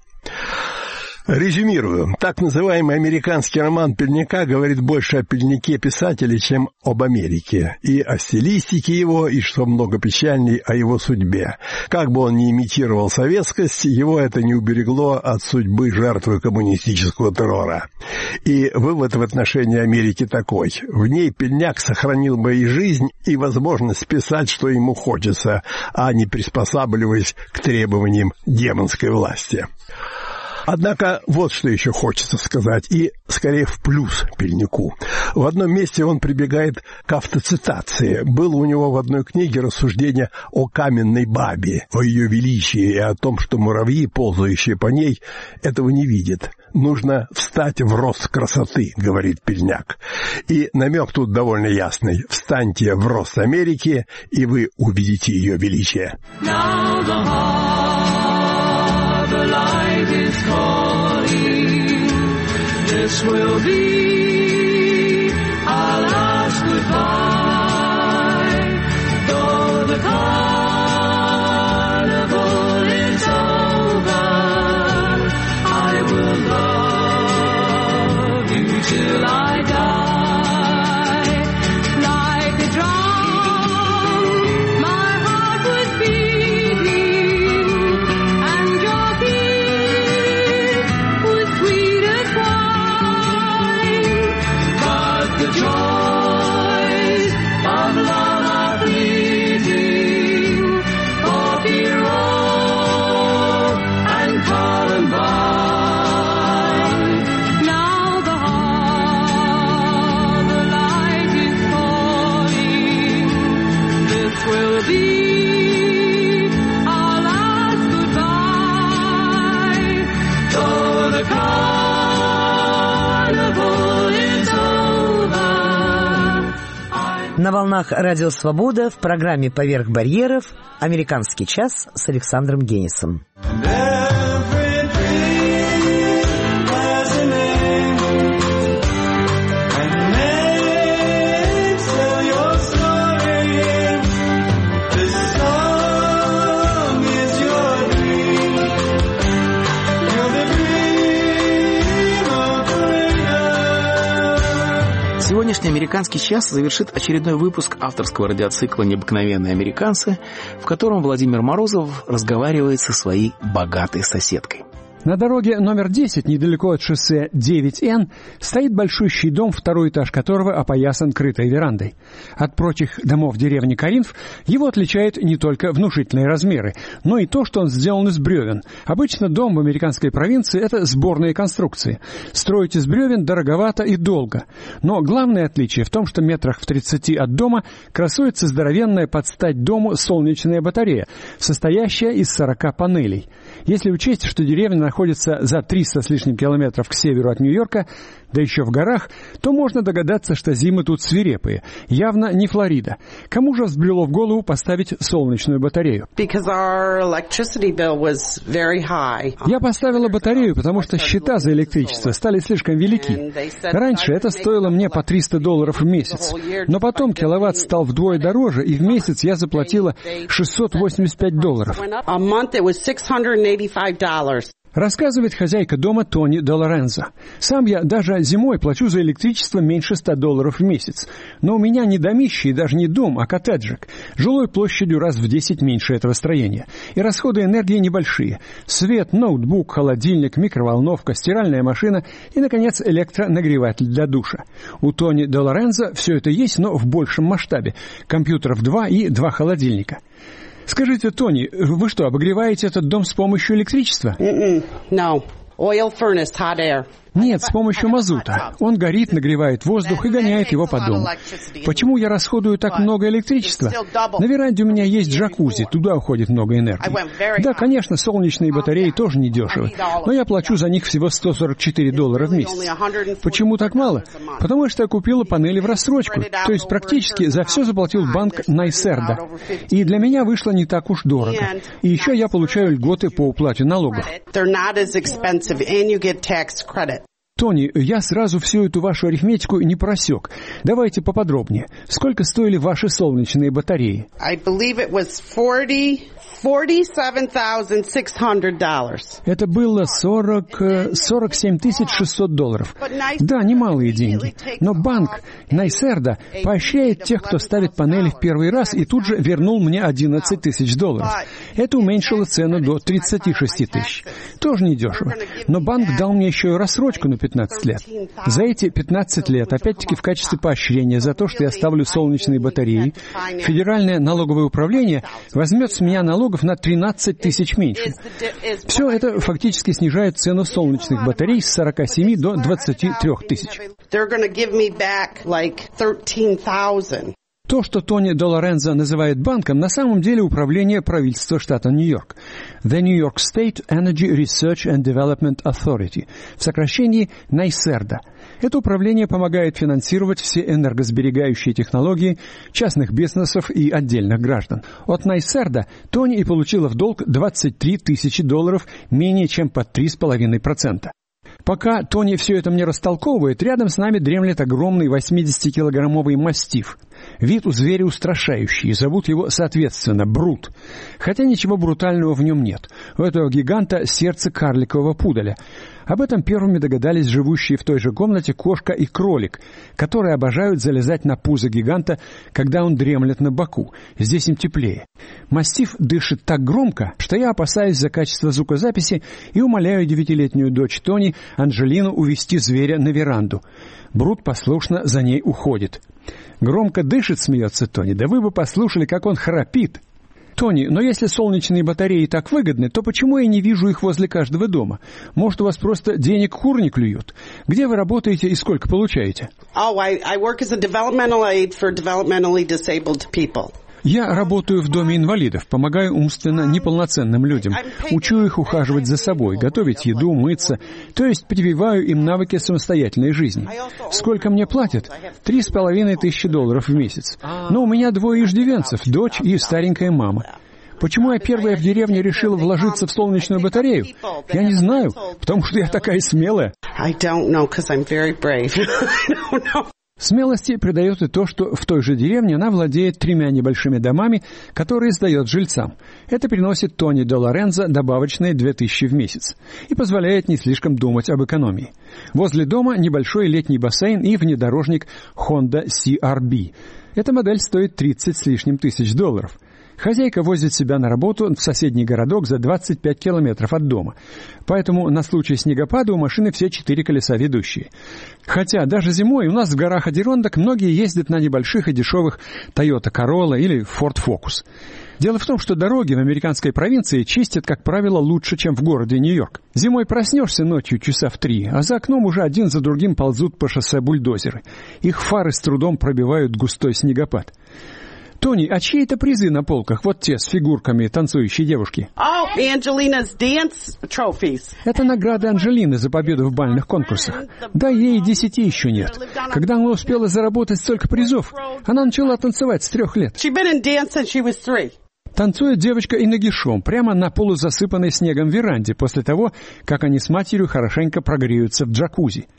Резюмирую. Так называемый американский роман Пельника говорит больше о Пельнике писателя, чем об Америке. И о стилистике его, и, что много печальней, о его судьбе. Как бы он ни имитировал советскость, его это не уберегло от судьбы жертвы коммунистического террора. И вывод в отношении Америки такой. В ней Пельняк сохранил бы и жизнь, и возможность писать, что ему хочется, а не приспосабливаясь к требованиям демонской власти. Однако вот что еще хочется сказать, и скорее в плюс Пельнику. В одном месте он прибегает к автоцитации. Было у него в одной книге рассуждение о каменной бабе, о ее величии и о том, что муравьи, ползающие по ней, этого не видят. нужно встать в рост красоты, говорит Пельняк. И намек тут довольно ясный. Встаньте в рост Америки, и вы увидите ее величие. Now the harbor light is calling. This will be our last goodbye. Though the carnival is over, I will love you till I die. Like a drum, my heart was beating, and your kiss was sweet as wine. But the joys of love are fleeting, for Pierrot and Columbine. Now the harbor light is calling. This will be our last goodbye. Though the carnival is over. На волнах Радио Свобода в программе «Поверх барьеров» «Американский час» с Александром Генисом. Сегодняшний «Американский час» завершит очередной выпуск авторского радиоцикла «Необыкновенные американцы», в котором Владимир Морозов разговаривает со своей богатой соседкой. На дороге номер 10, недалеко от шоссе 9Н, стоит большущий дом, второй этаж которого опоясан крытой верандой. От прочих домов деревни Коринф его отличает не только внушительные размеры, но и то, что он сделан из бревен. Обычно дом в американской провинции – это сборные конструкции. Строить из бревен дороговато и долго. Но главное отличие в том, что метрах в 30 от дома красуется здоровенная под стать дому солнечная батарея, состоящая из 40 панелей. Если учесть, что деревня находится за 300 с лишним километров к северу от Нью-Йорка, да еще в горах, то можно догадаться, что зимы тут свирепые. Явно не Флорида. Кому же взбрело в голову поставить солнечную батарею? Я поставила батарею, потому что счета за электричество стали слишком велики. Раньше это стоило мне по $300 в месяц. Но потом киловатт стал вдвое дороже, и в месяц я заплатила $685. Рассказывает хозяйка дома Тони де Лорензо. Сам я даже зимой плачу за электричество меньше $100 в месяц. Но у меня не домище и даже не дом, а коттеджик. Жилой площадью раз в 10 меньше этого строения. И расходы энергии небольшие. Свет, ноутбук, холодильник, микроволновка, стиральная машина и, наконец, электронагреватель для душа. У Тони де Лорензо все это есть, но в большем масштабе. Компьютеров 2 и 2 холодильника. Скажите, Тони, вы что, обогреваете этот дом с помощью электричества? No. Oil furnace, hot air. Нет, с помощью мазута. Он горит, нагревает воздух и гоняет его по дому. Почему я расходую так много электричества? На веранде у меня есть джакузи, туда уходит много энергии. Да, конечно, солнечные батареи тоже недешевы, но я плачу за них всего $144 в месяц. Почему так мало? Потому что я купила панели в рассрочку, то есть практически за все заплатил банк Найсерда. И для меня вышло не так уж дорого. И еще я получаю льготы по уплате налогов. Тони, я сразу всю эту вашу арифметику не просек. Давайте поподробнее. Сколько стоили ваши солнечные батареи? $47,600. Это было $47 600. Да, немалые деньги. Но банк Найсерда поощряет тех, кто ставит панели в первый раз, и тут же вернул мне $11 тысяч. Это уменьшило цену до 36 тысяч. Тоже недешево. Но банк дал мне еще и рассрочку на 15 лет. За эти 15 лет, опять-таки в качестве поощрения за то, что я ставлю солнечные батареи, Федеральное налоговое управление возьмет с меня налогов на 13 тысяч меньше. Все это фактически снижает цену солнечных батарей с 47 до 23 тысяч. То, что Тони Де Лорензо называет банком, на самом деле управление правительства штата Нью-Йорк. The New York State Energy Research and Development Authority, в сокращении NYSERDA. Это управление помогает финансировать все энергосберегающие технологии частных бизнесов и отдельных граждан. От NYSERDA Тони и получила в долг $23 тысячи, менее чем под 3,5%. Пока Тони все это мне растолковывает, рядом с нами дремлет огромный 80-килограммовый мастиф. Вид у зверя устрашающий, зовут его, соответственно, Брут. Хотя ничего брутального в нем нет. У этого гиганта сердце карликового пуделя. Об этом первыми догадались живущие в той же комнате кошка и кролик, которые обожают залезать на пузо гиганта, когда он дремлет на боку. Здесь им теплее. Мастиф дышит так громко, что я опасаюсь за качество звукозаписи и умоляю 9-летнюю дочь Тони, Анжелину, увести зверя на веранду. Брут послушно за ней уходит. «Громко дышит», — смеется Тони. «Да вы бы послушали, как он храпит». «Тони, но если солнечные батареи так выгодны, то почему я не вижу их возле каждого дома? Может, у вас просто денег кур не клюют? Где вы работаете и сколько получаете?» I work as a developmental aide for developmentally disabled people. Я работаю в доме инвалидов, помогаю умственно неполноценным людям, учу их ухаживать за собой, готовить еду, мыться, то есть прививаю им навыки самостоятельной жизни. Сколько мне платят? $3,5 тысячи в месяц. Но у меня 2 иждивенцев, дочь и старенькая мама. Почему я первая в деревне решила вложиться в солнечную батарею? Я не знаю, потому что я такая смелая. Смелости придает и то, что в той же деревне она владеет 3 небольшими домами, которые сдает жильцам. Это приносит Тони Де Лорензо добавочные 2000 в месяц и позволяет не слишком думать об экономии. Возле дома небольшой летний бассейн и внедорожник Honda CR-V. Эта модель стоит 30 с лишним тысяч $. Хозяйка возит себя на работу в соседний городок за 25 километров от дома. Поэтому на случай снегопада у машины все 4 колеса ведущие. Хотя даже зимой у нас в горах Адирондак многие ездят на небольших и дешевых Toyota Corolla или Ford Focus. Дело в том, что дороги в американской провинции чистят, как правило, лучше, чем в городе Нью-Йорк. Зимой проснешься ночью часа в 3, а за окном уже один за другим ползут по шоссе бульдозеры. Их фары с трудом пробивают густой снегопад. Тони, а чьи это призы на полках? Вот те с фигурками танцующей девушки. Angelina's dance trophies. Это награды Анджелины за победу в бальных конкурсах. Да, ей 10 еще нет. Когда она успела заработать столько призов, она начала танцевать с 3 лет. She'd been in dance since she was 3. Танцует девочка и нагишом, прямо на полузасыпанной снегом веранде, после того, как они с матерью хорошенько прогреются в джакузи.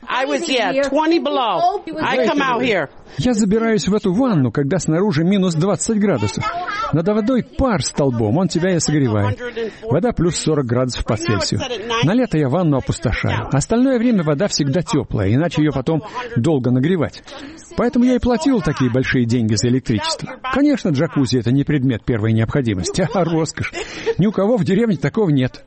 Я забираюсь в эту ванну, когда снаружи минус 20 градусов. Над водой пар столбом, он тебя и согревает. Вода плюс 40 градусов по Цельсию. На лето я ванну опустошаю. Остальное время вода всегда теплая, иначе ее потом долго нагревать. Поэтому я и платил такие большие деньги за электричество. Конечно, джакузи — это не предмет первой необходимости, а роскошь. Ни у кого в деревне такого нет.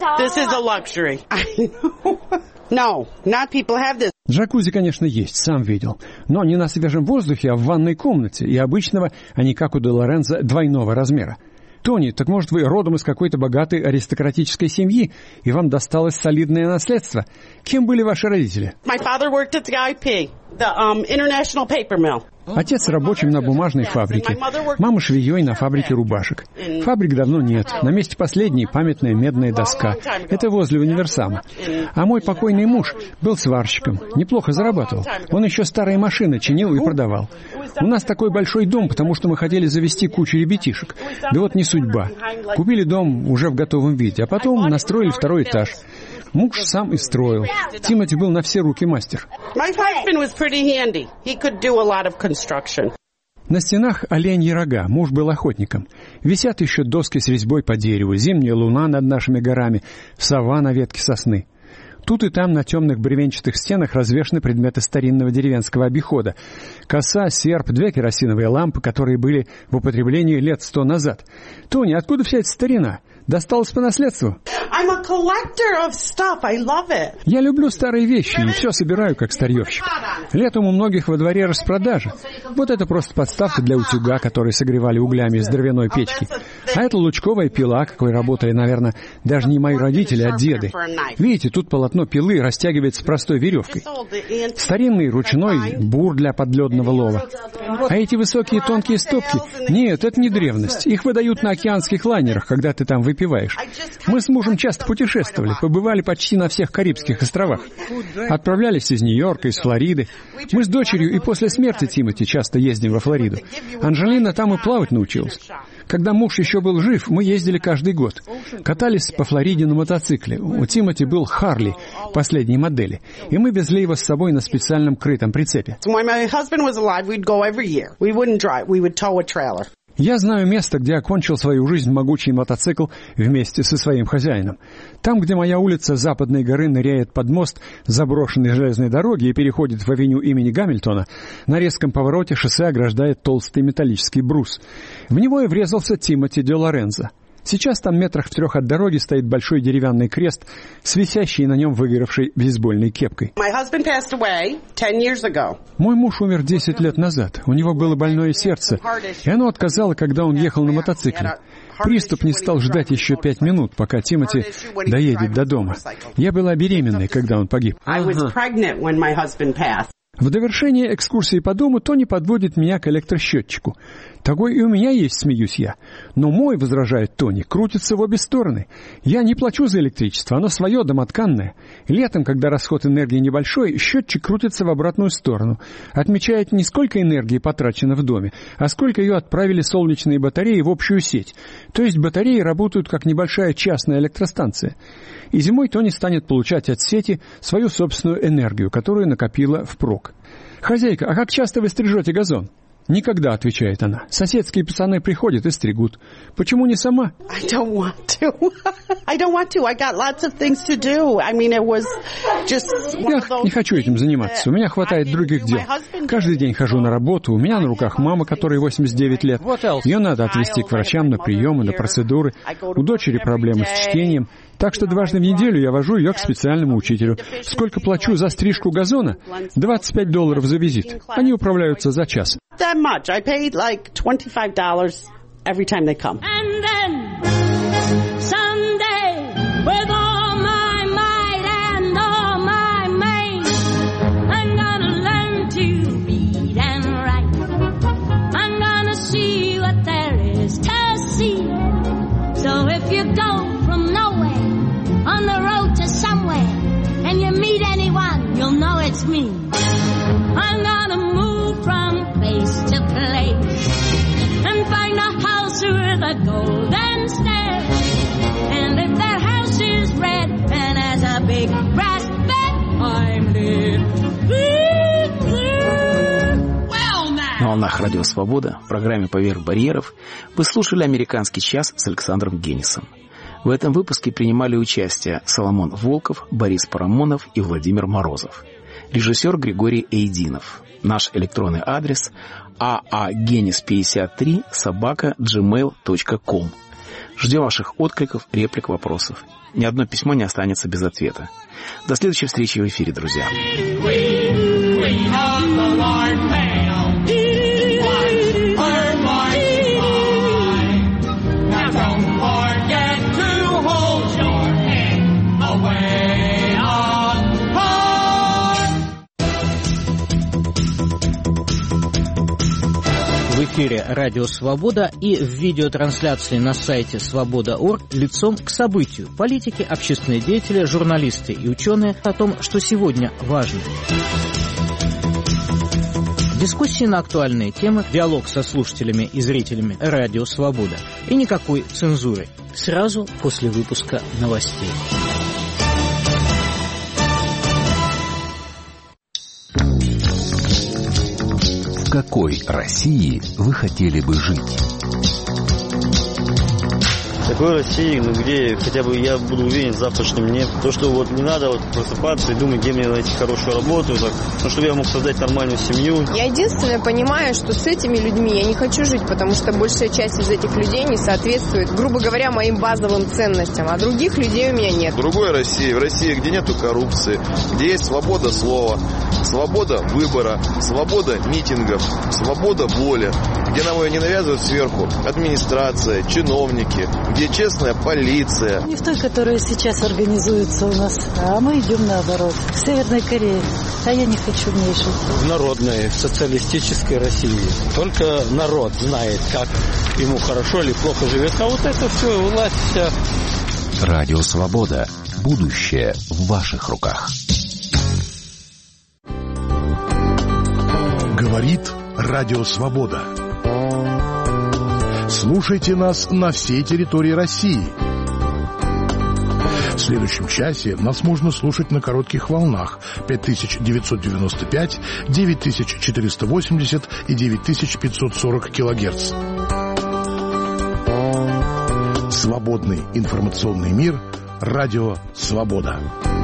Джакузи, конечно, есть, сам видел. Но не на свежем воздухе, а в ванной комнате. И обычного, а не как у Де Лорензо, двойного размера. Тони, так может вы родом из какой-то богатой аристократической семьи, и вам досталось солидное наследство? Кем были ваши родители? Отец рабочим на бумажной фабрике, мама швеей на фабрике рубашек. Фабрик давно нет, на месте последней памятная медная доска. Это возле универсама. А мой покойный муж был сварщиком, неплохо зарабатывал. Он еще старые машины чинил и продавал. У нас такой большой дом, потому что мы хотели завести кучу ребятишек. Да вот не судьба. Купили дом уже в готовом виде, а потом настроили 2-й этаж. Муж сам и строил. Тимоти был на все руки мастер. На стенах оленьи рога, муж был охотником. Висят еще доски с резьбой по дереву, зимняя луна над нашими горами, сова на ветке сосны. Тут и там на темных бревенчатых стенах развешаны предметы старинного деревенского обихода. Коса, серп, 2 керосиновые лампы, которые были в употреблении лет 100 назад. Тони, откуда вся эта старина? Досталось по наследству? Я люблю старые вещи и все собираю, как старьевщик. Летом у многих во дворе распродажа. Вот это просто подставка для утюга, который согревали углями из дровяной печки. А это лучковая пила, какой работали, наверное, даже не мои родители, а деды. Видите, тут полотно пилы растягивается простой веревкой. Старинный ручной бур для подледного лова. А эти высокие тонкие стопки? Нет, это не древность. Их выдают на океанских лайнерах, когда ты там выпиваешь. Мы с мужем часто путешествовали, побывали почти на всех Карибских островах. Отправлялись из Нью-Йорка, из Флориды. Мы с дочерью и после смерти Тимоти часто ездим во Флориду. Анжелина там и плавать научилась. Когда муж еще был жив, мы ездили каждый год. Катались по Флориде на мотоцикле. У Тимоти был Харли последней модели. И мы везли его с собой на специальном крытом прицепе. Я знаю место, где окончил свою жизнь могучий мотоцикл вместе со своим хозяином. Там, где моя улица Западной горы ныряет под мост заброшенной железной дороги и переходит в авеню имени Гамильтона, на резком повороте шоссе ограждает толстый металлический брус. В него и врезался Тимоти де Лорензо. Сейчас там метрах в 3 от дороги стоит большой деревянный крест с висящей на нем выгоревшей бейсбольной кепкой. Мой муж умер 10 лет назад. У него было больное сердце, и оно отказало, когда он ехал на мотоцикле. Приступ не стал ждать еще 5 минут, пока Тимоти доедет до дома. Я была беременной, когда он погиб. В довершение экскурсии по дому Тони подводит меня к электросчетчику. Такой и у меня есть, смеюсь я. Но мой, возражает Тони, крутится в обе стороны. Я не плачу за электричество, оно свое, домотканное. Летом, когда расход энергии небольшой, счетчик крутится в обратную сторону. Отмечает не сколько энергии потрачено в доме, а сколько ее отправили солнечные батареи в общую сеть. То есть батареи работают как небольшая частная электростанция. И зимой Тони станет получать от сети свою собственную энергию, которую накопила впрок. «Хозяйка, а как часто вы стрижете газон?» «Никогда», — отвечает она. «Соседские пацаны приходят и стригут. Почему не сама?» Я не хочу этим заниматься. У меня хватает других дел. Каждый день хожу на работу. У меня на руках мама, которой 89 лет. Ее надо отвезти к врачам на приемы, на процедуры. У дочери проблемы с чтением. Так что дважды в неделю я вожу ее к специальному учителю. Сколько плачу за стрижку газона? $25 за визит. Они управляются за час. That much. I paid like $25 every time they come. And then someday, with all my might and all my main, I'm gonna learn to read and write. I'm gonna see what there is to see. So if you go from nowhere on the road to somewhere and you meet anyone, you'll know it's me. I'm gonna move from place to place and find a house with a golden stairs. And if that house is red and has a big brass bed, I'm living there. На волнах Радио Свобода в программе «Поверх барьеров» вы слушали «Американский час» с Александром Генисом. В этом выпуске принимали участие Соломон Волков, Борис Парамонов и Владимир Морозов. Режиссер Григорий Эйдинов. Наш электронный адрес aagenis53@gmail.com. Ждем ваших откликов, реплик, вопросов. Ни одно письмо не останется без ответа. До следующей встречи в эфире, друзья. В эфире «Радио Свобода» и в видеотрансляции на сайте свобода.орг лицом к событию. Политики, общественные деятели, журналисты и ученые о том, что сегодня важно. Дискуссии на актуальные темы, диалог со слушателями и зрителями «Радио Свобода». И никакой цензуры. Сразу после выпуска новостей. В какой России вы хотели бы жить? В такой России, где хотя бы я буду уверен в завтрашнем дне. То, что вот не надо вот просыпаться и думать, где мне найти хорошую работу, так, чтобы я мог создать нормальную семью. Я единственное понимаю, что с этими людьми я не хочу жить, потому что большая часть из этих людей не соответствует, грубо говоря, моим базовым ценностям, а других людей у меня нет. В другой России, в России, где нету коррупции, где есть свобода слова, свобода выбора, свобода митингов, свобода воли, где нам ее не навязывают сверху администрация, чиновники, где честная полиция. Не в той, которая сейчас организуется у нас, а мы идем наоборот, к Северной Корее. А я не хочу в ней жить. В народной социалистической России. Только народ знает, как ему хорошо или плохо живет. А вот это все, власть вся. Радио «Свобода». Будущее в ваших руках. Говорит Радио «Свобода». Слушайте нас на всей территории России. В следующем часе нас можно слушать на коротких волнах 5995, 9480 и 9540 килогерц. Свободный информационный мир. Радио «Свобода».